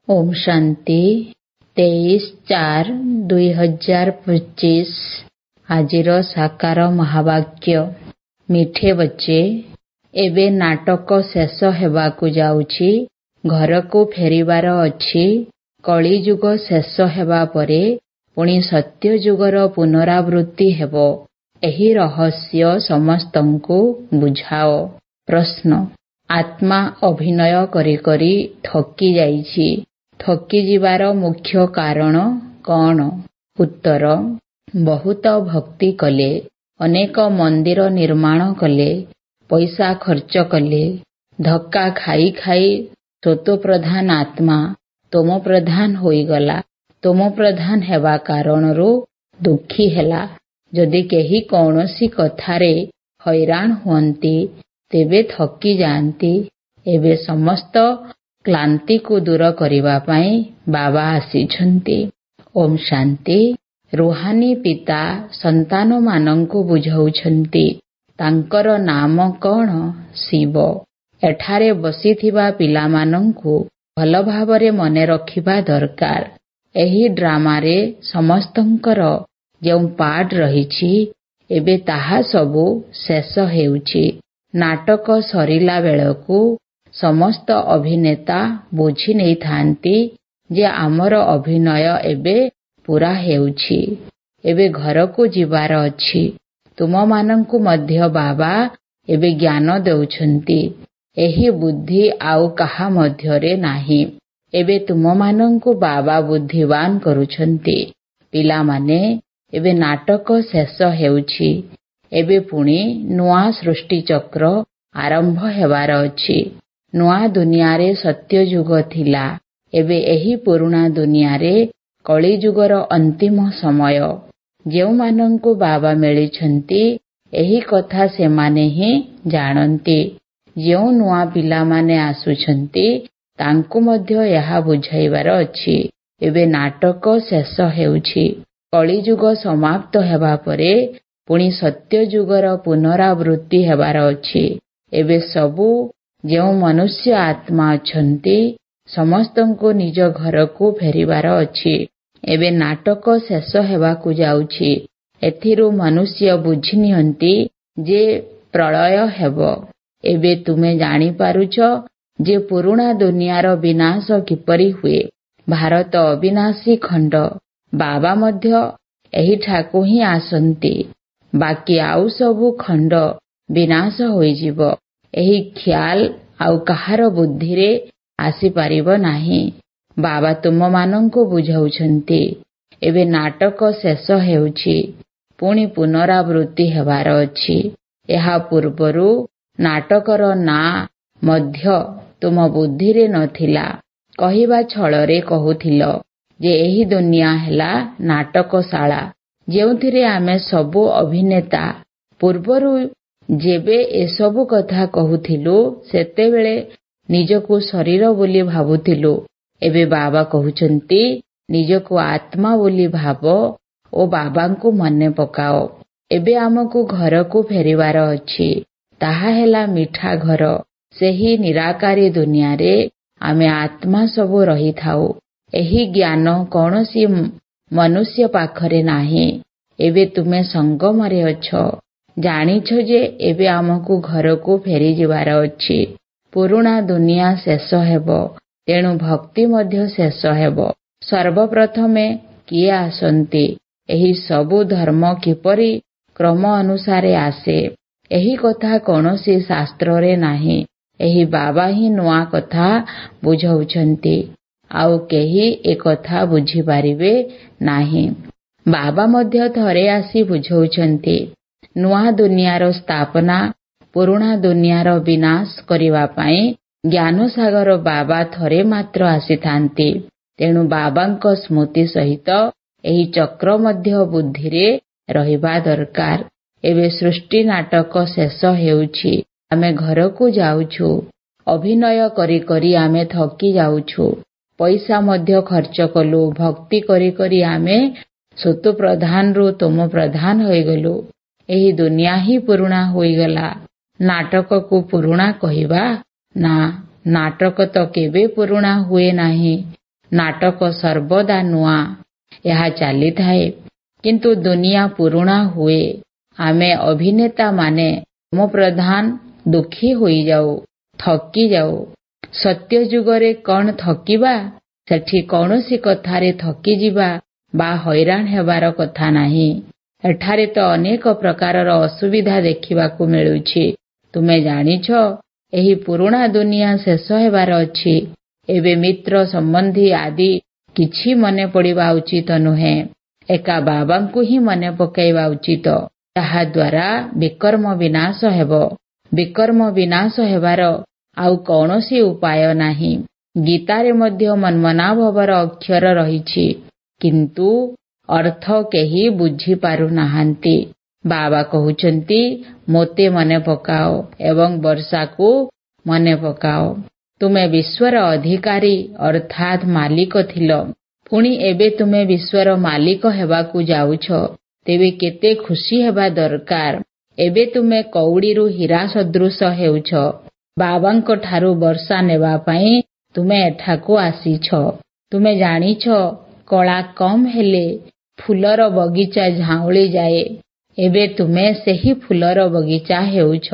ओम शांति 23/4/2025 ଆଜିର ସାକାର ମହାବାକ୍ୟ। ମିଠେ ବଚ୍ଚେ, ଏବେ ନାଟକ ଶେଷ ହେବାକୁ ଯାଉଛି। ଘରକୁ ଫେରିବାର ଅଛି। କଳିଯୁଗ ଶେଷ ହେବା ପରେ ପୁଣି ସତ୍ୟଯୁଗର ପୁନରାବୃତ୍ତି ହେବ। ଏହି ରହସ୍ୟ ସମସ୍ତଙ୍କୁ ବୁଝାଅ। ପ୍ରଶ୍ନ, ଆତ୍ମା ଅଭିନୟ କରି କରି ଥକି ଯାଇଛି। ଥକିଯିବାର ମୁଖ୍ୟ କାରଣ କ'ଣ? ଉତ୍ତର, ବହୁତ ଭକ୍ତି କଲେ, ଅନେକ ମନ୍ଦିର ନିର୍ମାଣ କଲେ, ପଇସା ଖର୍ଚ୍ଚ କଲେ। ଧକ୍କା ଖାଇ ଖାଇ ସତ୍ତ୍ୱପ୍ରଧାନ ଆତ୍ମା ତମୋପ୍ରଧାନ ହୋଇଗଲା। ତମୋପ୍ରଧାନ ହେବା କାରଣରୁ ଦୁଃଖୀ ହେଲା। ଯଦି କେହି କୌଣସି କଥାରେ ହଇରାଣ ହୁଅନ୍ତି ତେବେ ଥକି ଯାଆନ୍ତି। ଏବେ ସମସ୍ତ କ୍ଳାନ୍ତିକୁ ଦୂର କରିବା ପାଇଁ ବାବା ଆସିଛନ୍ତି। ଓମ୍ ଶାନ୍ତି। ରୁହାନୀ ପିତା ସନ୍ତାନମାନଙ୍କୁ ବୁଝାଉଛନ୍ତି। ତାଙ୍କର ନାମ କ'ଣ? ଶିବ। ଏଠାରେ ବସିଥିବା ପିଲାମାନଙ୍କୁ ଭଲ ଭାବରେ ମନେ ରଖିବା ଦରକାର। ଏହି ଡ୍ରାମାରେ ସମସ୍ତଙ୍କର ଯେଉଁ ପାର୍ଟ ରହିଛି ଏବେ ତାହା ସବୁ ଶେଷ ହେଉଛି। ନାଟକ ସରିଲା ବେଳକୁ ସମସ୍ତ ଅଭିନେତା ବୁଝି ନେଇଥାନ୍ତି ଯେ ଆମର ଅଭିନୟ ଏବେ ପୂରା ହେଉଛି। ଏବେ ଘରକୁ ଯିବାର ଅଛି। ତୁମମାନଙ୍କୁ ମଧ୍ୟ ବାବା ଏବେ ଜ୍ଞାନ ଦେଉଛନ୍ତି। ଏହି ବୁଦ୍ଧି ଆଉ କାହା ମଧ୍ୟରେ ନାହିଁ। ଏବେ ତୁମମାନଙ୍କୁ ବାବା ବୁଦ୍ଧିବାନ କରୁଛନ୍ତି। ପିଲାମାନେ, ଏବେ ନାଟକ ଶେଷ ହେଉଛି। ଏବେ ପୁଣି ନୂଆ ସୃଷ୍ଟିଚକ୍ର ଆରମ୍ଭ ହେବାର ଅଛି। ନୂଆ ଦୁନିଆରେ ସତ୍ୟଯୁଗ ଥିଲା। ଏବେ ଏହି ପୁରୁଣା ଦୁନିଆରେ କଳିଯୁଗର ଅନ୍ତିମ ସମୟ। ଯେଉଁମାନଙ୍କୁ ବାବା ମିଳିଛନ୍ତି ଏହି କଥା ସେମାନେ ହିଁ ଜାଣନ୍ତି। ଯେଉଁ ନୂଆ ପିଲାମାନେ ଆସୁଛନ୍ତି ତାଙ୍କୁ ମଧ୍ୟ ଏହା ବୁଝାଇବାର ଅଛି। ଏବେ ନାଟକ ଶେଷ ହେଉଛି। କଳିଯୁଗ ସମାପ୍ତ ହେବା ପରେ ପୁଣି ସତ୍ୟଯୁଗର ପୁନରାବୃତ୍ତି ହେବାର ଅଛି। ଏବେ ସବୁ ଯେଉଁ ମନୁଷ୍ୟ ଆତ୍ମା ଅଛନ୍ତି ସମସ୍ତଙ୍କୁ ନିଜ ଘରକୁ ଫେରିବାର ଅଛି। ଏବେ ନାଟକ ଶେଷ ହେବାକୁ ଯାଉଛି। ଏଥିରୁ ମନୁଷ୍ୟ ବୁଝି ନିଅନ୍ତି ଯେ ପ୍ରଳୟ ହେବ। ଏବେ ତୁମେ ଜାଣିପାରୁଛ ଯେ ପୁରୁଣା ଦୁନିଆର ବିନାଶ କିପରି ହୁଏ। ଭାରତ ଅବିନାଶୀ ଖଣ୍ଡ। ବାବା ମଧ୍ୟ ଏହିଠାକୁ ହିଁ ଆସନ୍ତି। ବାକି ଆଉ ସବୁ ଖଣ୍ଡ ବିନାଶ ହୋଇଯିବ। ଏହି ଖିଆଲ ଆଉ କାହାର ବୁଦ୍ଧିରେ ଆସିପାରିବ ନାହିଁ। ବାବା ତୁମମାନଙ୍କୁ ବୁଝାଉଛନ୍ତି। ଏବେ ନାଟକ ଶେଷ ହେଉଛି। ପୁଣି ପୁନରାବୃତ୍ତି ହେବାର ଅଛି। ଏହା ପୂର୍ବରୁ ନାଟକର ନାଁ ମଧ୍ୟ ତୁମ ବୁଦ୍ଧିରେ ନଥିଲା। କହିବା ଛଳରେ କହୁଥିଲ ଯେ ଏହି ଦୁନିଆ ହେଲା ନାଟକଶାଳା ଯେଉଁଥିରେ ଆମେ ସବୁ ଅଭିନେତା। ପୂର୍ବରୁ ଯେବେ ଏସବୁ କଥା କହୁଥିଲୁ ସେତେବେଳେ ନିଜକୁ ଶରୀର ବୋଲି ଭାବୁଥିଲୁ। ଏବେ ବାବା କହୁଛନ୍ତି ନିଜକୁ ଆତ୍ମା ବୋଲି ଭାବ ଓ ବାବାଙ୍କୁ ମନେ ପକାଅ। ଏବେ ଆମକୁ ଘରକୁ ଫେରିବାର ଅଛି। ତାହା ହେଲା ମିଠା ଘର। ସେହି ନିରାକାରୀ ଦୁନିଆରେ ଆମେ ଆତ୍ମା ସବୁ ରହିଥାଉ। ଏହି ଜ୍ଞାନ କୌଣସି ମନୁଷ୍ୟ ପାଖରେ ନାହିଁ। ଏବେ ତୁମେ ସଙ୍ଗମରେ ଅଛ। ଜାଣିଛ ଯେ ଏବେ ଆମକୁ ଘରକୁ ଫେରିଯିବାର ଅଛି। ପୁରୁଣା ଦୁନିଆ ଶେଷ ହେବ। ତେଣୁ ଭକ୍ତି ମଧ୍ୟ ଶେଷ ହେବ। ସର୍ବପ୍ରଥମେ କିଏ ଆସନ୍ତି? ଏହି ସବୁ ଧର୍ମ କିପରି କ୍ରମ ଅନୁସାରେ ଆସେ ଏହି କଥା କୌଣସି ଶାସ୍ତ୍ରରେ ନାହିଁ। ଏହି ବାବା ହିଁ ନୂଆ କଥା ବୁଝାଉଛନ୍ତି। ଆଉ କେହି ଏକଥା ବୁଝିପାରିବେ ନାହିଁ। ବାବା ମଧ୍ୟ ଥରେ ଆସି ବୁଝାଉଛନ୍ତି। ନୂଆ ଦୁନିଆର ସ୍ଥାପନା ପୁରୁଣା ଦୁନିଆର ବିନାଶ କରିବା ପାଇଁ ଜ୍ଞାନସାଗର ବାବା ଥରେ ମାତ୍ର ଆସିଥାନ୍ତି। ତେଣୁ ବାବାଙ୍କ ସ୍ମୃତି ସହିତ ଏହି ଚକ୍ର ମଧ୍ୟ ବୁଦ୍ଧିରେ ରହିବା ଦରକାର। ଏବେ ସୃଷ୍ଟି ନାଟକ ଶେଷ ହେଉଛି। ଆମେ ଘରକୁ ଯାଉଛୁ। ଅଭିନୟ କରି କରି ଆମେ ଥକି ଯାଉଛୁ। ପଇସା ମଧ୍ୟ ଖର୍ଚ୍ଚ କଲୁ। ଭକ୍ତି କରି କରି ଆମେ ସତ୍ତ୍ୱପ୍ରଧାନରୁ ତମୋପ୍ରଧାନ ହୋଇଗଲୁ। ଏହି ଦୁନିଆ ହିଁ ପୁରୁଣା ହୋଇଗଲା। ନାଟକକୁ ପୁରୁଣା କହିବା ନା, ନାଟକ ତ କେବେ ପୁରୁଣା ହୁଏ ନାହିଁ। ନାଟକ ସର୍ବଦା ନୂଆ, ଏହା ଚାଲିଥାଏ। କିନ୍ତୁ ଦୁନିଆ ପୁରୁଣା ହୁଏ। ଆମେ ଅଭିନେତାମାନେ ପ୍ରଧାନ ଦୁଃଖୀ ହୋଇଯାଉ, ଥକି ଯାଉ। ସତ୍ୟ ଯୁଗରେ କ'ଣ ଥକିବା? ସେଠି କୌଣସି କଥାରେ ଥକିଯିବା ବା ହଇରାଣ ହେବାର କଥା ନାହିଁ। ଏଠାରେ ତ ଅନେକ ପ୍ରକାରର ଅସୁବିଧା ଦେଖିବାକୁ ମିଳୁଛି। ତୁମେ ଜାଣିଛ, ଏହି ପୁରୁଣା ଦୁନିଆ ଶେଷ ହେବାର ଅଛି। ଏବେ ମିତ୍ର ସମ୍ବନ୍ଧୀ ଆଦି କିଛି ମନେ ପଡ଼ିବା ଉଚିତ ନୁହେଁ। ଏକା ବାବାଙ୍କୁ ହିଁ ମନେ ପକାଇବା ଉଚିତ। ତାହାଦ୍ୱାରା ବିକର୍ମ ବିନାଶ ହେବ। ବିକର୍ମ ବିନାଶ ହେବାର ଆଉ କୌଣସି ଉପାୟ ନାହିଁ। ଗୀତାରେ ମଧ୍ୟ ମନ୍ମନାଭବର ଅକ୍ଷର ରହିଛି, କିନ୍ତୁ ଅର୍ଥ କେହି ବୁଝିପାରୁନାହାନ୍ତି। ବାବା କହୁଛନ୍ତି, ମୋତେ ମନେ ପକାଅ ଏବଂ ବର୍ଷାକୁ ମନେ ପକାଅ। ତୁମେ ବିଶ୍ୱର ଅଧିକାରୀ ଅର୍ଥାତ୍ ମାଲିକ ଥିଲ। ପୁଣି ଏବେ ତୁମେ ବିଶ୍ୱର ମାଲିକ ହେବାକୁ ଯାଉଛ। ତେବେ କେତେ ଖୁସି ହେବା ଦରକାର। ଏବେ ତୁମେ କଉଡ଼ିରୁ ହୀରା ସଦୃଶ ହେଉଛ। ବାବାଙ୍କଠାରୁ ବର୍ଷା ନେବା ପାଇଁ ତୁମେ ଏଠାକୁ ଆସିଛ। ତୁମେ ଜାଣିଛ, କଳା କମ୍ ହେଲେ ଫୁଲର ବଗିଚା ଝାଉଁଳି ଯାଏ। ଏବେ ତୁମେ ସେହି ଫୁଲର ବଗିଚା ହେଉଛ।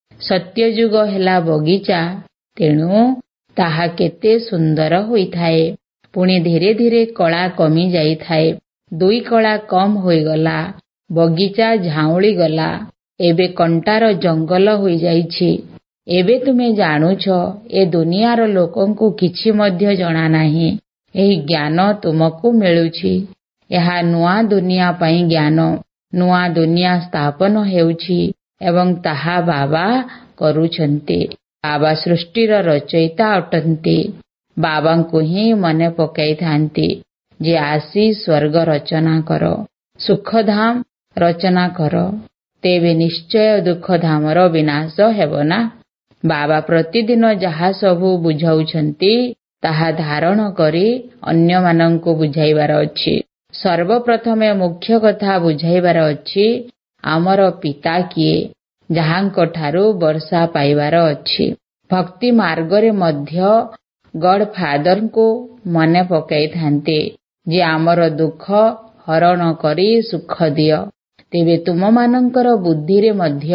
ସତ୍ୟଯୁଗ ହେଲା ବଗିଚା, ତେଣୁ ତାହା କେତେ ସୁନ୍ଦର ହୋଇଥାଏ। ପୁଣି ଧୀରେ ଧୀରେ କଳା କମି ଯାଇଥାଏ। 2 କଳା କମ୍ ହୋଇଗଲା, ବଗିଚା ଝାଉଁଳିଗଲା। ଏବେ କଣ୍ଟାର ଜଙ୍ଗଲ ହୋଇଯାଇଛି। ଏବେ ତୁମେ ଜାଣୁଛ, ଏ ଦୁନିଆର ଲୋକଙ୍କୁ କିଛି ମଧ୍ୟ ଜଣାନାହିଁ। ଏହି ଜ୍ଞାନ ତୁମକୁ ମିଳୁଛି। ଏହା ନୂଆ ଦୁନିଆ ପାଇଁ ଜ୍ଞାନ। ନୂଆ ଦୁନିଆ ସ୍ଥାପନ ହେଉଛି ଏବଂ ତାହା ବାବା କରୁଛନ୍ତି। ବାବା ସୃଷ୍ଟିର ରଚୟିତା ଅଟନ୍ତି। ବାବାଙ୍କୁ ହିଁ ମନେ ପକାଇଥାନ୍ତି ଯେ ଆସି ସ୍ୱର୍ଗ ରଚନା କର, ସୁଖଧାମ ରଚନା କର। ତେବେ ନିଶ୍ଚୟ ଦୁଃଖଧାମର ବିନାଶ ହେବ ନା। ବାବା ପ୍ରତିଦିନ ଯାହା ସବୁ ବୁଝାଉଛନ୍ତି ତାହା ଧାରଣ କରି ଅନ୍ୟମାନଙ୍କୁ ବୁଝାଇବାର ଅଛି। ସର୍ବପ୍ରଥମେ ମୁଖ୍ୟ କଥା ବୁଝାଇବାର ଅଛି, ଆମର ପିତା କିଏ, ଯାହାଙ୍କଠାରୁ ବର୍ଷା ପାଇବାର ଅଛି। ଭକ୍ତି ମାର୍ଗରେ ମଧ୍ୟ ଗଡ୍ ଫାଦରଙ୍କୁ ମନେ ପକାଇଥାନ୍ତି ଯେ ଆମର ଦୁଃଖ ହରଣ କରି ସୁଖ ଦିଅ। ତେବେ ତୁମମାନଙ୍କର ବୁଦ୍ଧିରେ ମଧ୍ୟ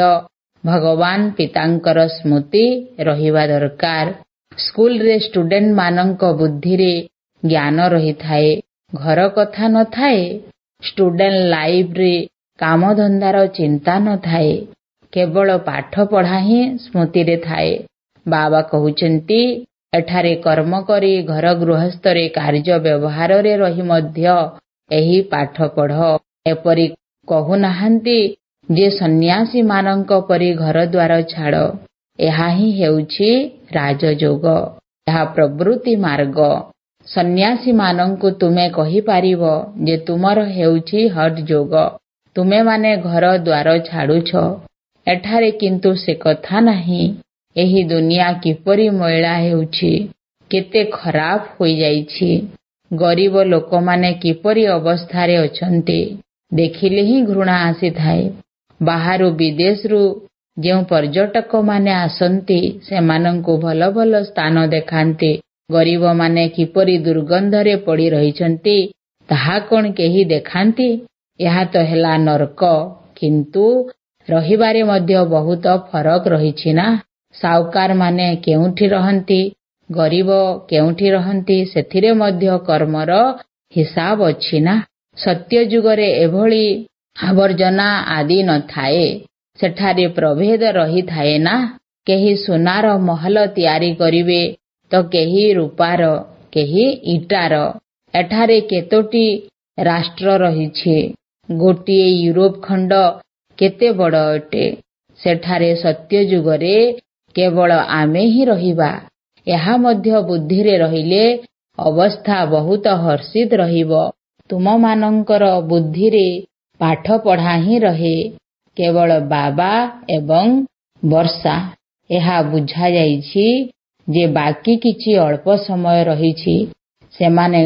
ଭଗବାନ ପିତାଙ୍କର ସ୍ମୃତି ରହିବା ଦରକାର। ସ୍କୁଲରେ ଷ୍ଟୁଡେଣ୍ଟମାନଙ୍କ ବୁଦ୍ଧିରେ ଜ୍ଞାନ ରହିଥାଏ, ଘର କଥା ନଥାଏ। ଷ୍ଟୁଡେଣ୍ଟ ଲାଇଫରେ କାମଧନ୍ଦାର ଚିନ୍ତା ନଥାଏ, କେବଳ ପାଠ ପଢ଼ା ହିଁ ସ୍ମୃତିରେ ଥାଏ। ବାବା କହୁଛନ୍ତି, ଏଠାରେ କର୍ମ କରି ଘର ଗୃହସ୍ଥରେ କାର୍ଯ୍ୟ ବ୍ୟବହାରରେ ରହି ମଧ୍ୟ ଏହି ପାଠ ପଢ଼। ଏପରି କହୁନାହାନ୍ତି ଯେ ସନ୍ନ୍ୟାସୀମାନଙ୍କ ପରି ଘରଦ୍ୱାର ଛାଡ଼। ଏହା ହିଁ ହେଉଛି ରାଜଯୋଗ। ଏହା ପ୍ରବୃତ୍ତି ମାର୍ଗ। ସନ୍ନ୍ୟାସୀମାନଙ୍କୁ ତୁମେ କହିପାରିବ ଯେ ତୁମର ହେଉଛି ହଠ ଯୋଗ। ତୁମେମାନେ ଘର ଦ୍ୱାର ଛାଡୁଛ। ଏଠାରେ କିନ୍ତୁ ସେ କଥା ନାହିଁ। ଏହି ଦୁନିଆ କିପରି ମଇଳା ହେଉଛି, କେତେ ଖରାପ ହୋଇଯାଇଛି। ଗରିବ ଲୋକମାନେ କିପରି ଅବସ୍ଥାରେ ଅଛନ୍ତି, ଦେଖିଲେ ହିଁ ଘୃଣା ଆସିଥାଏ। ବାହାରୁ ବିଦେଶରୁ ଯେଉଁ ପର୍ଯ୍ୟଟକମାନେ ଆସନ୍ତି, ସେମାନଙ୍କୁ ଭଲ ଭଲ ସ୍ଥାନ ଦେଖାନ୍ତି। ଗରିବମାନେ କିପରି ଦୁର୍ଗନ୍ଧରେ ପଡ଼ି ରହିଛନ୍ତି, ତାହା କ'ଣ କେହି ଦେଖାନ୍ତି? ଏହା ତ ହେଲା ନର୍କ। କିନ୍ତୁ ରହିବାରେ ମଧ୍ୟ ବହୁତ ଫରକ ରହିଛି ନା। ସାଉକାରମାନେ କେଉଁଠି ରହନ୍ତି, ଗରିବ କେଉଁଠି ରହନ୍ତି, ସେଥିରେ ମଧ୍ୟ କର୍ମର ହିସାବ ଅଛି ନା। ସତ୍ୟ ଯୁଗରେ ଏଭଳି ଆବର୍ଜନା ଆଦି ନଥାଏ। ସେଠାରେ ପ୍ରଭେଦ ରହିଥାଏ ନା। କେହି ସୁନାର ମହଲ ତିଆରି କରିବେ ତ କେହି ରୂପାର, କେହି ଇଟାର। ଏଠାରେ କେତୋଟି ରାଷ୍ଟ୍ର ରହିଛି। ଗୋଟିଏ ୟୁରୋପ ଖଣ୍ଡ କେତେ ବଡ଼ ଅଟେ। ସେଠାରେ ସତ୍ୟ ଯୁଗରେ କେବଳ ଆମେ ହିଁ ରହିବା। ଏହା ମଧ୍ୟ ବୁଦ୍ଧିରେ ରହିଲେ ଅବସ୍ଥା ବହୁତ ହର୍ଷିତ ରହିବ। ତୁମମାନଙ୍କର ବୁଦ୍ଧିରେ ପାଠ ପଢ଼ା ହିଁ ରହେ, କେବଳ ବାବା ଏବଂ ବର୍ଷା। ଏହା ବୁଝାଯାଇଛି ଯେ ବାକି କିଛି ଅଳ୍ପ ସମୟ ରହିଛି। ସେମାନେ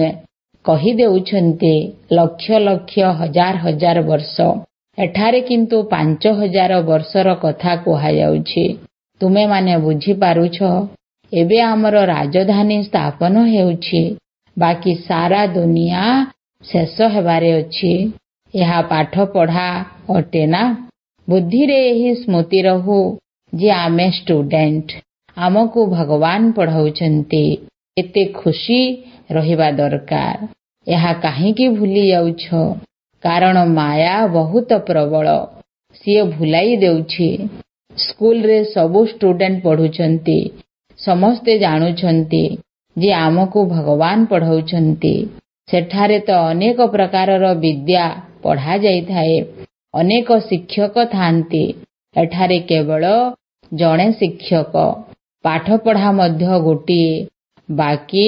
କହିଦେଉଛନ୍ତି ଲକ୍ଷ ଲକ୍ଷ ହଜାର ହଜାର ବର୍ଷ। ଏଠାରେ କିନ୍ତୁ 5000 ବର୍ଷର କଥା କୁହାଯାଉଛି। ତୁମେମାନେ ବୁଝିପାରୁଛ? ଏବେ ଆମର ରାଜଧାନୀ ସ୍ଥାପନ ହେଉଛି। ବାକି ସାରା ଦୁନିଆ ଶେଷ ହେବାରେ ଅଛି। ଏହା ପାଠ ପଢ଼ା ଅଟେ ନା? ବୁଦ୍ଧିରେ ଏହି ସ୍ମୃତି ରହୁ ଯେ ଆମେ ଷ୍ଟୁଡେଣ୍ଟ, ଆମକୁ ଭଗବାନ ପଢ଼ାଉଛନ୍ତି। ଏତେ ଖୁସି ରହିବା ଦରକାର। ଏହା କାହିଁକି ଭୁଲି ଯାଉଛ? କାରଣ ମାୟା ବହୁତ ପ୍ରବଳ, ସିଏ ଭୁଲାଇ ଦେଉଛି। ସ୍କୁଲରେ ସବୁ ଷ୍ଟୁଡେଣ୍ଟ ପଢ଼ୁଛନ୍ତି, ସମସ୍ତେ ଜାଣୁଛନ୍ତି ଯେ ଆମକୁ ଭଗବାନ ପଢ଼ାଉଛନ୍ତି। ସେଠାରେ ତ ଅନେକ ପ୍ରକାରର ବିଦ୍ୟା ପଢ଼ାଯାଇଥାଏ, ଅନେକ ଶିକ୍ଷକ ଥାଆନ୍ତି। ଏଠାରେ କେବଳ ଜଣେ ଶିକ୍ଷକ, ପାଠପଢ଼ା ମଧ୍ୟ ଗୋଟିଏ। ବାକି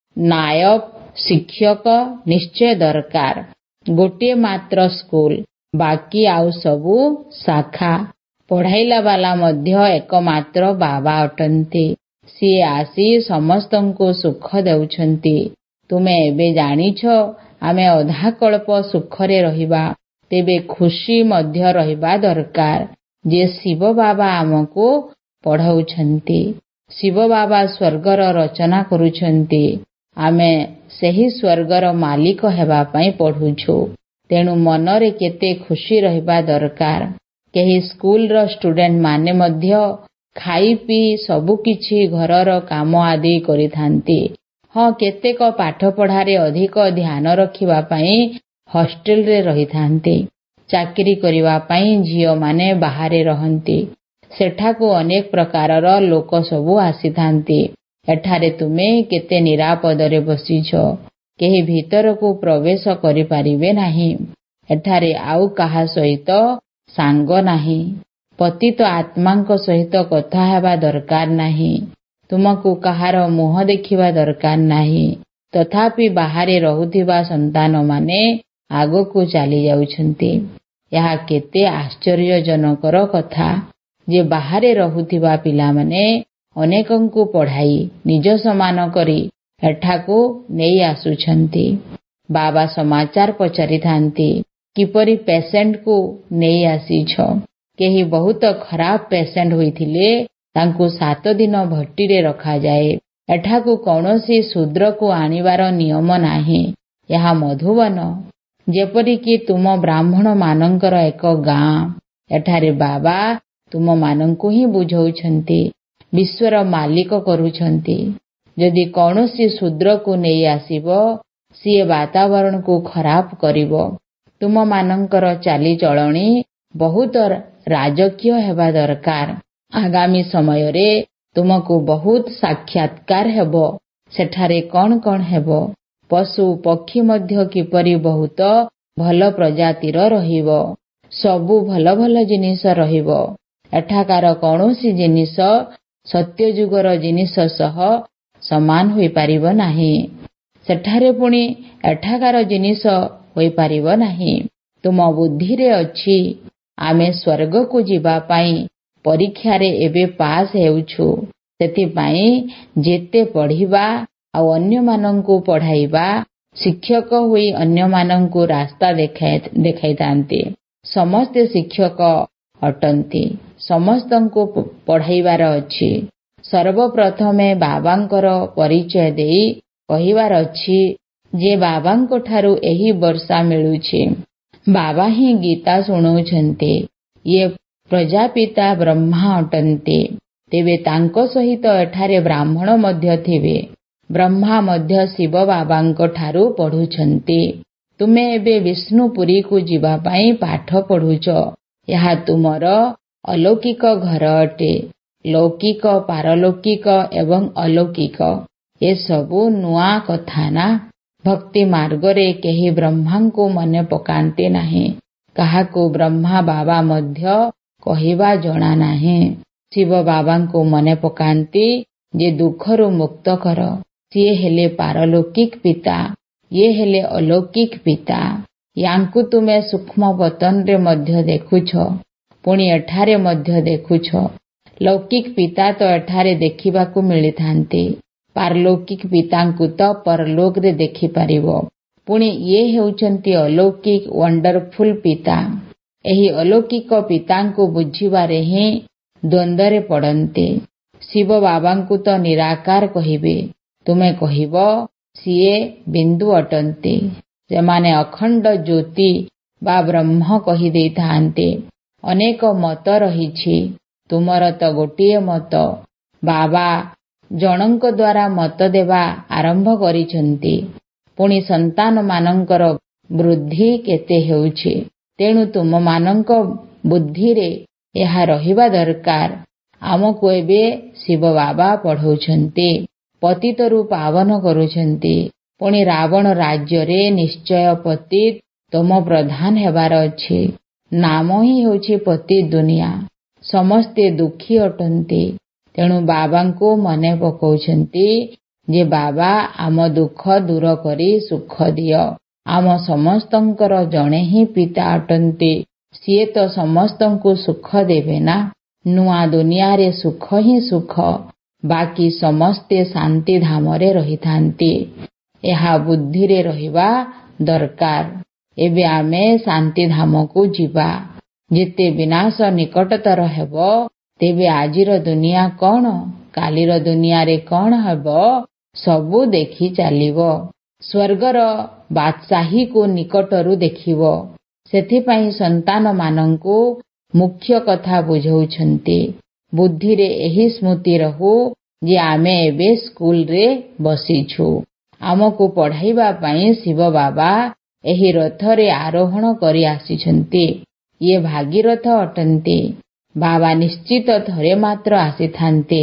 ନାୟବ ଶିକ୍ଷକ ନିଶ୍ଚୟ ଦରକାର। ଗୋଟିଏ ମାତ୍ର ସ୍କୁଲ, ବାକି ଆଉ ସବୁ ଶାଖା। ପଢ଼ାଇଲା ବାଲା ମଧ୍ୟ ଏକମାତ୍ର ବାବା ଅଟନ୍ତି। ସିଏ ଆସି ସମସ୍ତଙ୍କୁ ସୁଖ ଦେଉଛନ୍ତି। ତୁମେ ଏବେ ଜାଣିଛ ଆମେ ଅଧାକଳ୍ପ ସୁଖରେ ରହିବା, ତେବେ ଖୁସି ମଧ୍ୟ ରହିବା ଦରକାର ଯେ ଶିବ ବାବା ଆମକୁ ପଢ଼ାଉଛନ୍ତି। ଶିବ ବାବା ସ୍ୱର୍ଗର ରଚନା କରୁଛନ୍ତି। ଆମେ ସେହି ସ୍ୱର୍ଗର ମାଲିକ ହେବା ପାଇଁ ପଢ଼ୁଛୁ। ତେଣୁ ମନରେ କେତେ ଖୁସି ରହିବା ଦରକାର। କେହି ସ୍କୁଲର ଷ୍ଟୁଡେଣ୍ଟମାନେ ମଧ୍ୟ ଖାଇ ପିଇ ସବୁକିଛି ଘରର କାମ ଆଦି କରିଥାନ୍ତି। ହଁ, କେତେକ ପାଠପଢ଼ାରେ ଅଧିକ ଧ୍ୟାନ ରଖିବା ପାଇଁ ହଷ୍ଟେଲରେ ରହିଥାନ୍ତି। ଚାକିରି କରିବା ପାଇଁ ଝିଅମାନେ ବାହାରେ ରହନ୍ତି। ସେଠାକୁ ଅନେକ ପ୍ରକାରର ଲୋକ ସବୁ ଆସିଥାନ୍ତି। ଏଠାରେ ତୁମେ କେତେ ନିରାପଦରେ ବସିଛ। କେହି ଭିତରକୁ ପ୍ରବେଶ କରିପାରିବେ ନାହିଁ। ଏଠାରେ ଆଉ କାହା ସହିତ ସାଙ୍ଗ ନାହିଁ। ପତିତ ଆତ୍ମାଙ୍କ ସହିତ କଥା ହେବା ଦରକାର ନାହିଁ। ତୁମକୁ କାହାର ମୁହଁ ଦେଖିବା ଦରକାର ନାହିଁ। ତଥାପି ବାହାରେ ରହୁଥିବା ସନ୍ତାନମାନେ ଆଗକୁ ଚାଲି ଯାଉଛନ୍ତି। ଏହା କେତେ ଆଶ୍ଚର୍ଯ୍ୟଜନକର କଥା ଯେ ବାହାରେ ରହୁଥିବା ପିଲାମାନେ ଅନେକଙ୍କୁ ପଢ଼ାଇ ନିଜ ସମାନ କରି ଏଠାକୁ ନେଇ ଆସୁଛନ୍ତି। ବାବା ସମାଚାର ପଚାରିଥାନ୍ତି, କିପରି ପେସେଣ୍ଟକୁ ନେଇ ଆସିଛ? କେହି ବହୁତ ଖରାପ ପେସେଣ୍ଟ ହୋଇଥିଲେ ତାଙ୍କୁ 7 ଦିନ ଭଟ୍ଟିରେ ରଖାଯାଏ। ଏଠାକୁ କୌଣସି ଶୂଦ୍ରକୁ ଆଣିବାର ନିୟମ ନାହିଁ। ଏହା ମଧୁବନ, ଯେପରିକି ତୁମ ବ୍ରାହ୍ମଣମାନଙ୍କର ଏକ ଗାଁ। ଏଠାରେ ବାବା ତୁମମାନଙ୍କୁ ହିଁ ବୁଝାଉଛନ୍ତି, ବିଶ୍ୱର ମାଲିକ କରୁଛନ୍ତି। ଯଦି କୌଣସି ଶୂଦ୍ରକୁ ନେଇ ଆସିବ, ସିଏ ବାତାବରଣକୁ ଖରାପ କରିବ। ତୁମମାନଙ୍କର ଚାଲିଚଳଣି ବହୁତ ରାଜକୀୟ ହେବା ଦରକାର। ଆଗାମୀ ସମୟରେ ତୁମକୁ ବହୁତ ସାକ୍ଷାତକାର ହେବ। ସେଠାରେ କ'ଣ କ'ଣ ହେବ? ପଶୁ ପକ୍ଷୀ ମଧ୍ୟ କିପରି ବହୁତ ଭଲ ପ୍ରଜାତିର ରହିବ। ସବୁ ଭଲ ଭଲ ଜିନିଷ ରହିବ। ଏଠାକାର କୌଣସି ଜିନିଷ ସତ୍ୟଯୁଗର ଜିନିଷ ସହ ସମାନ ହୋଇପାରିବ ନାହିଁ। ସେଠାରେ ପୁଣି ଏଠାକାର ଜିନିଷ ହୋଇପାରିବ ନାହିଁ। ତୁମ ବୁଦ୍ଧିରେ ଅଛି, ଆମେ ସ୍ୱର୍ଗକୁ ଯିବା ପାଇଁ ପରୀକ୍ଷାରେ ଏବେ ପାସ୍ ହେଉଛୁ। ସେଥିପାଇଁ ଯେତେ ପଢ଼ିବା ଆଉ ଅନ୍ୟମାନଙ୍କୁ ପଢ଼ାଇବା, ଶିକ୍ଷକ ହୋଇ ଅନ୍ୟମାନଙ୍କୁ ରାସ୍ତା ଦେଖାଇଥାନ୍ତି। ସମସ୍ତେ ଶିକ୍ଷକ ଅଟନ୍ତି। ସମସ୍ତଙ୍କୁ ପଢ଼ାଇବାର ଅଛି। ସର୍ବପ୍ରଥମେ ବାବାଙ୍କର ପରିଚୟ ଦେଇ କହିବାର ଅଛି ଯେ ବାବାଙ୍କଠାରୁ ଏହି ବର୍ଷା ମିଳୁଛି। ବାବା ହିଁ ଗୀତା ଶୁଣାଉଛନ୍ତି। ଇଏ ପ୍ରଜାପିତା ବ୍ରହ୍ମା ଅଟନ୍ତି। ତେବେ ତାଙ୍କ ସହିତ ଏଠାରେ ବ୍ରାହ୍ମଣ ମଧ୍ୟ ଥିବେ। ବ୍ରହ୍ମା ମଧ୍ୟ ଶିବ ବାବାଙ୍କଠାରୁ ପଢ଼ୁଛନ୍ତି। ତୁମେ ଏବେ ବିଷ୍ଣୁପୁରୀକୁ ଯିବା ପାଇଁ ପାଠ ପଢ଼ୁଛ। ଏହା ତୁମର ଅଲୌକିକ ଘର ଅଟେ। ଲୌକିକ, ପାରଲୌକିକ ଏବଂ ଅଲୌକିକ ଏସବୁ ନୂଆ କଥା ନା? ଭକ୍ତି ମାର୍ଗରେ କେହି ବ୍ରହ୍ମାଙ୍କୁ ମନେ ପକାନ୍ତି ନାହିଁ। କାହାକୁ ବ୍ରହ୍ମା ବାବା ମଧ୍ୟ କହିବା ଜଣା ନାହିଁ। ଶିବ ବାବାଙ୍କୁ ମନେ ପକାନ୍ତି ଯେ ଦୁଃଖରୁ ମୁକ୍ତ କର। ସିଏ ହେଲେ ପାରଲୌକିକ ପିତା, ଇଏ ହେଲେ ଅଲୌକିକ ପିତା। ୟାଙ୍କୁ ତୁମେ ସୂକ୍ଷ୍ମ ବତନରେ ମଧ୍ୟ ଦେଖୁଛ, ପୁଣି ଏଠାରେ ମଧ୍ୟ ଦେଖୁଛ। ଲୌକିକ ପିତା ତ ଏଠାରେ ଦେଖିବାକୁ ମିଳିଥାନ୍ତି। ପାରଲୌକିକ ପିତାଙ୍କୁ ତ ପରଲୋକରେ ଦେଖିପାରିବ। ପୁଣି ଇଏ ହେଉଛନ୍ତି ଅଲୌକିକ ୱଣ୍ଡରଫୁଲ ପିତା। ଏହି ଅଲୌକିକ ପିତାଙ୍କୁ ବୁଝିବାରେ ହିଁ ଦ୍ୱନ୍ଦ୍ୱରେ ପଡ଼ନ୍ତି। ଶିବ ବାବାଙ୍କୁ ତ ନିରାକାର କହିବେ। ତୁମେ କହିବ ସିଏ ବିନ୍ଦୁ ଅଟନ୍ତି। ସେମାନେ ଅଖଣ୍ଡ ଜ୍ୟୋତି ବା ବ୍ରହ୍ମ କହିଦେଇଥାନ୍ତି। ଅନେକ ମତ ରହିଛି, ତୁମର ତ ଗୋଟିଏ ମତ। ବାବା ଜଣଙ୍କ ଦ୍ୱାରା ମତ ଦେବା ଆରମ୍ଭ କରିଛନ୍ତି। ପୁଣି ସନ୍ତାନମାନଙ୍କର ବୃଦ୍ଧି କେତେ ହେଉଛି, ତେଣୁ ତୁମମାନଙ୍କ ବୁଦ୍ଧିରେ ଏହା ରହିବା ଦରକାର। ଆମକୁ ଏବେ ଶିବ ବାବା ପଢ଼ାଉଛନ୍ତି, ପତିତରୁ ପାବନ କରୁଛନ୍ତି। ପୁଣି ରାବଣ ରାଜ୍ୟରେ ନିଶ୍ଚୟ ପତିତ ତମ ପ୍ରଧାନ ହେବାର ଅଛି। ନାମ ହିଁ ହେଉଛି ପତିତ ଦୁନିଆ। ସମସ୍ତେ ଦୁଃଖୀ ଅଟନ୍ତି। ତେଣୁ ବାବାଙ୍କୁ ମନେ ପକାଉଛନ୍ତି ଯେ ବାବା ଆମ ଦୁଃଖ ଦୂର କରି ସୁଖ ଦିଅ। ଆମ ସମସ୍ତଙ୍କର ଜଣେ ହିଁ ପିତା ଅଟନ୍ତି। ସିଏ ତ ସମସ୍ତଙ୍କୁ ସୁଖ ଦେବେ ନା। ନୂଆ ଦୁନିଆରେ ସୁଖ ହିଁ ସୁଖ। ବାକି ସମସ୍ତେ ଶାନ୍ତି ଧାମରେ ରହିଥାନ୍ତି। ଏହା ବୁଦ୍ଧିରେ ରହିବା ଦରକାର। ଏବେ ଆମେ ଶାନ୍ତି ଧାମକୁ ଯିବା। ଯେତେ ବିନାଶ ନିକଟତର ହେବ, ତେବେ ଆଜିର ଦୁନିଆ କ'ଣ, କାଲିର ଦୁନିଆରେ କ'ଣ ହେବ, ସବୁ ଦେଖି ଚାଲିବ। ସ୍ୱର୍ଗର ବାଦଶାହୀକୁ ନିକଟରୁ ଦେଖିବ। ସେଥିପାଇଁ ସନ୍ତାନମାନଙ୍କୁ ମୁଖ୍ୟ କଥା ବୁଝାଉଛନ୍ତି। ବୁଦ୍ଧିରେ ଏହି ସ୍ମୃତି ରହୁ ଯେ ଆମେ ଏବେ ସ୍କୁଲରେ ବସିଛୁ। ଆମକୁ ପଢ଼ାଇବା ପାଇଁ ଶିବ ବାବା ଏହି ରଥରେ ଆରୋହଣ କରି ଆସିଛନ୍ତି। ଇଏ ଭାଗୀରଥ ଅଟନ୍ତି। ବାବା ନିଶ୍ଚିତ ଥରେ ମାତ୍ର ଆସିଥାନ୍ତି।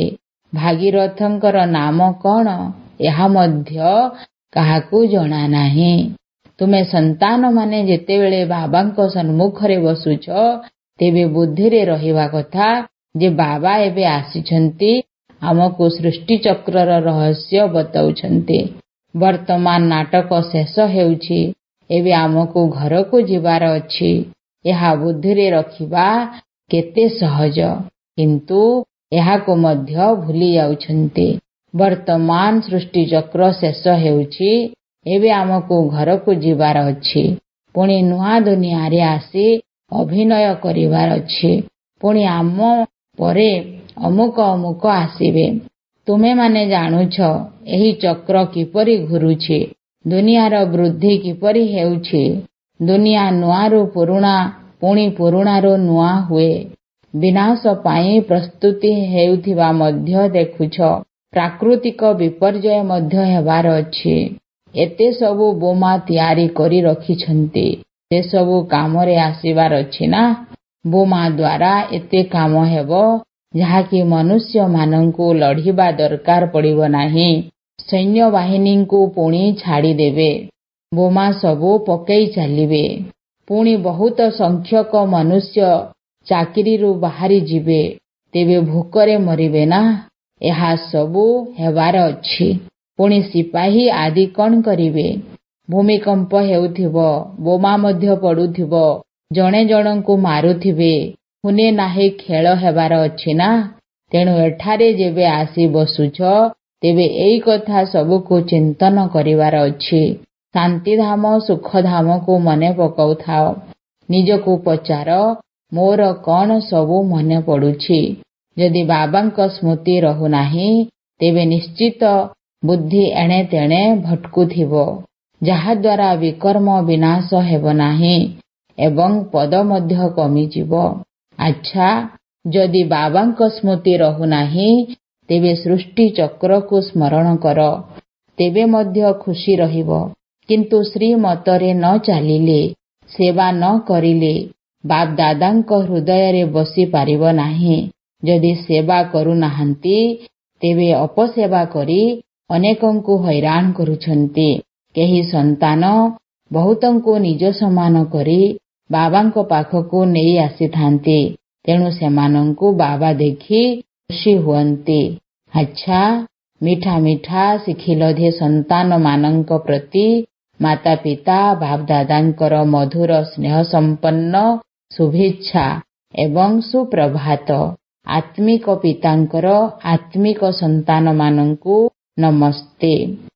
ଭାଗୀରଥଙ୍କର ନାମ କ'ଣ, ଏହା ମଧ୍ୟ କାହାକୁ ଜଣାନାହିଁ। ତୁମେ ସନ୍ତାନମାନେ ଯେତେବେଳେ ବାବାଙ୍କ ସମ୍ମୁଖରେ ବସୁଛ, ତେବେ ବୁଦ୍ଧିରେ ରହିବା କଥା ଯେ ବାବା ଏବେ ଆସିଛନ୍ତି, ଆମକୁ ସୃଷ୍ଟିଚକ୍ରର ରହସ୍ୟ ବତାଉଛନ୍ତି। ବର୍ତ୍ତମାନ ନାଟକ ଶେଷ ହେଉଛି। ଏବେ ଆମକୁ ଘରକୁ ଯିବାର ଅଛି। ଏହା ବୁଦ୍ଧିରେ ରଖିବା କେତେ ସହଜ, କିନ୍ତୁ ଏହାକୁ ମଧ୍ୟ ଭୁଲି ଯାଉଛନ୍ତି। ବର୍ତ୍ତମାନ ସୃଷ୍ଟିଚକ୍ର ଶେଷ ହେଉଛି। ଏବେ ଆମକୁ ଘରକୁ ଯିବାର ଅଛି। ପୁଣି ନୂଆ ଦୁନିଆରେ ଆସି ଅଭିନୟ କରିବାର ଅଛି। ପୁଣି ଆମ ପରେ ଅମୁକ ଅମୁକ ଆସିବେ। ତୁମେମାନେ ଜାଣୁଛ ଏହି ଚକ୍ର କିପରି ଘୂରୁଛି, ଦୁନିଆର ବୃଦ୍ଧି କିପରି ହେଉଛି। ଦୁନିଆ ନୂଆରୁ ପୁରୁଣା, ପୁଣି ପୁରୁଣାରୁ ନୂଆ ହୁଏ। ବିନାଶ ପାଇଁ ପ୍ରସ୍ତୁତି ହେଉଥିବା ମଧ୍ୟ ଦେଖୁଛ। ପ୍ରାକୃତିକ ବିପର୍ଯ୍ୟୟ ମଧ୍ୟ ହେବାର ଅଛି। ଏତେ ସବୁ ବୋମା ତିଆରି କରି ରଖିଛନ୍ତି, ସେସବୁ କାମରେ ଆସିବାର ଅଛି ନା। ବୋମା ଦ୍ୱାରା ଏତେ କାମ ହେବ ଯାହାକି ମନୁଷ୍ୟମାନଙ୍କୁ ଲଢ଼ିବା ଦରକାର ପଡ଼ିବ ନାହିଁ। ସୈନ୍ୟବାହିନୀଙ୍କୁ ପୁଣି ଛାଡ଼ିଦେବେ। ବୋମା ସବୁ ପକାଇ ଚାଲିବେ। ପୁଣି ବହୁତ ସଂଖ୍ୟକ ମନୁଷ୍ୟ ଚାକିରିରୁ ବାହାରିଯିବେ। ତେବେ ଭୋକରେ ମରିବେ ନା। ଏହା ସବୁ ହେବାର ଅଛି। ପୁଣି ସିପାହୀ ଆଦି କ'ଣ କରିବେ? ଭୂମିକମ୍ପ ହେଉଥିବ, ବୋମା ମଧ୍ୟ ପଡ଼ୁଥିବ, ଜଣେ ଜଣଙ୍କୁ ମାରୁଥିବେ। ହୁନେ ନାହିଁ ଖେଳ ହେବାର ଅଛି ନା। ତେଣୁ ଏଠାରେ ଯେବେ ଆସି ବସୁଛ, ତେବେ ଏଇ କଥା ସବୁକୁ ଚିନ୍ତନ କରିବାର ଅଛି। ଶାନ୍ତିଧାମ ସୁଖଧାମକୁ ମନେ ପକାଉଥାଅ। ନିଜକୁ ପଚାର, ମୋର କ'ଣ ସବୁ ମନେ ପଡ଼ୁଛି? ଯଦି ବାବାଙ୍କ ସ୍ମୃତି ରହୁନାହିଁ, ତେବେ ନିଶ୍ଚିତ ବୁଦ୍ଧି ଏଣେ ତେଣେ ଭଟକୁଥିବ, ଯାହାଦ୍ୱାରା ବିକର୍ମ ବିନାଶ ହେବ ନାହିଁ ଏବଂ ପଦ ମଧ୍ୟ କମିଯିବ। ଆଚ୍ଛା, ଯଦି ବାବାଙ୍କ ସ୍ମୃତି ରହୁନାହିଁ, ତେବେ ସୃଷ୍ଟି ଚକ୍ରକୁ ସ୍ମରଣ କର, ତେବେ ମଧ୍ୟ ଖୁସି ରହିବ। କିନ୍ତୁ ଶ୍ରୀମତରେ ନ ଚାଲିଲେ, ସେବା ନ କରିଲେ ବାପଦାଦାଙ୍କ ହୃଦୟରେ ବସିପାରିବ ନାହିଁ। ଯଦି ସେବା କରୁନାହାନ୍ତି, ତେବେ ଅପସେବା କରି ଅନେକଙ୍କୁ ହଇରାଣ କରୁଛନ୍ତି। କେହି ସନ୍ତାନ ବହୁତଙ୍କୁ ନିଜ ସମାନ କରି ବାବାଙ୍କ ପାଖକୁ ନେଇ ଆସିଥାନ୍ତି। ତେଣୁ ସେମାନଙ୍କୁ ବାବା ଦେଖି ଖୁସି ହୁଅନ୍ତି। ଆଚ୍ଛା, ମିଠା ମିଠା ଶିଖିଲ ଯେ ସନ୍ତାନମାନଙ୍କ ପ୍ରତି ମାତା ପିତା ବାପଦାଦାଙ୍କର ମଧୁର ସ୍ନେହ ସମ୍ପନ୍ନ ଶୁଭେଚ୍ଛା ଏବଂ ସୁପ୍ରଭାତ। ଆତ୍ମିକ ପିତାଙ୍କର ଆତ୍ମିକ ସନ୍ତାନମାନଙ୍କୁ ନମସ୍ତେ।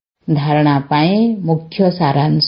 ଧାରଣା ପାଇଁ ମୁଖ୍ୟ ସାରାଂଶ।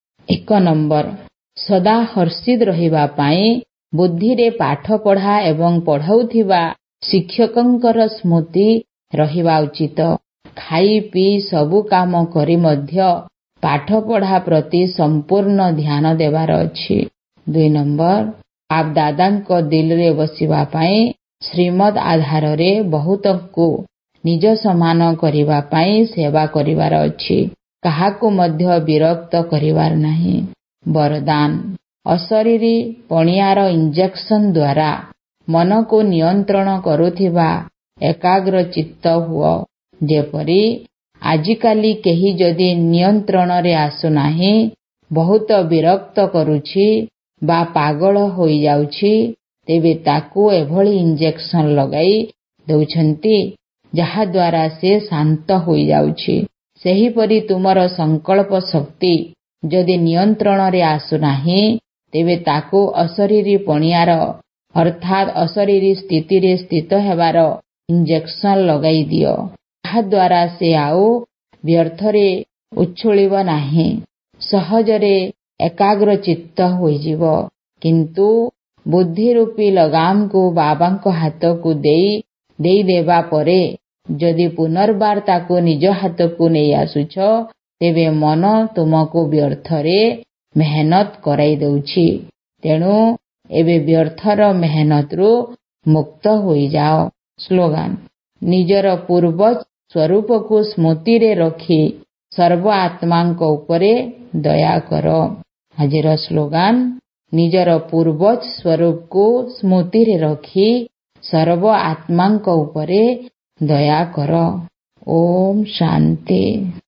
1 ନମ୍ବର, ସଦା ହର୍ଷିତ ରହିବା ପାଇଁ ବୁଦ୍ଧିରେ ପାଠ ପଢ଼ା ଏବଂ ପଢ଼ାଉଥିବା ଶିକ୍ଷକଙ୍କର ସ୍ମୃତି ରହିବା ଉଚିତ। ଖାଇ ପିଇ ସବୁ କାମ କରି ମଧ୍ୟ ପାଠପଢ଼ା ପ୍ରତି ସମ୍ପୂର୍ଣ୍ଣ ଧ୍ୟାନ ଦେବାର ଅଛି। 2 ନମ୍ବର, ବାପ ଦାଦାଙ୍କ ଦିଲରେ ବସିବା ପାଇଁ ଶ୍ରୀମଦ୍ ଆଧାରରେ ବହୁତଙ୍କୁ ନିଜ ସମାନ କରିବା ପାଇଁ ସେବା କରିବାର ଅଛି। କାହାକୁ ମଧ୍ୟ ବିରକ୍ତ କରିବାର ନାହିଁ। ବରଦାନ, ଅଶରୀରୀ ପଣିଆର ଇଞ୍ଜେକ୍ସନ ଦ୍ୱାରା ମନକୁ ନିୟନ୍ତ୍ରଣ କରୁଥିବା ଏକାଗ୍ର ଚିତ୍ତ ହୁଅ। ଯେପରି ଆଜିକାଲି କେହି ଯଦି ନିୟନ୍ତ୍ରଣରେ ଆସୁନାହିଁ, ବହୁତ ବିରକ୍ତ କରୁଛି ବା ପାଗଳ ହୋଇଯାଉଛି, ତେବେ ତାକୁ ଏଭଳି ଇଞ୍ଜେକ୍ସନ ଲଗାଇ ଦେଉଛନ୍ତି ଯାହାଦ୍ୱାରା ସେ ଶାନ୍ତ ହୋଇଯାଉଛି। ସେହିପରି ତୁମର ସଂକଳ୍ପ ଶକ୍ତି ଯଦି ନିୟନ୍ତ୍ରଣରେ ଆସୁନାହିଁ, ତେବେ ତାକୁ ଅଶରୀରୀ ପଣିଆର ଅର୍ଥାତ୍ ଅଶରୀରୀ ସ୍ଥିତିରେ ସ୍ଥିତ ହେବାର ଇଞ୍ଜେକ୍ସନ ଲଗାଇ ଦିଅ। ଯାହାଦ୍ୱାରା ସେ ଆଉ ବ୍ୟର୍ଥରେ ଉଛୁଳିବ ନାହିଁ, ସହଜରେ ଏକାଗ୍ର ଚିତ୍ତ ହୋଇଯିବ। କିନ୍ତୁ ବୁଦ୍ଧି ରୂପୀ ଲଗାମକୁ ବାବାଙ୍କ ହାତକୁ ଦେଇଦେବା ପରେ ଯଦି ପୁନର୍ବାର ତାକୁ ନିଜ ହାତକୁ ନେଇ ଆସୁଛ, ତେବେ ମନ ତୁମକୁ ବ୍ୟର୍ଥରେ ମେହନତ କରାଇ ଦେଉଛି। ତେଣୁ ଏବେ ବ୍ୟର୍ଥର ମେହନତରୁ ମୁକ୍ତ ହୋଇଯାଅ। ସ୍ଲୋଗାନ, ନିଜର ପୂର୍ବ ସ୍ୱରୂପକୁ ସ୍ମୃତିରେ ରଖି ସର୍ବ ଆତ୍ମାଙ୍କ ଉପରେ ଦୟା କର। ଆଜିର ସ୍ଲୋଗାନ, ନିଜର ପୂର୍ବ ସ୍ୱରୂପକୁ ସ୍ମୃତିରେ ରଖି ସର୍ବ ଆତ୍ମାଙ୍କ ଉପରେ ଦୟା କର। ଓମ୍ ଶାନ୍ତି।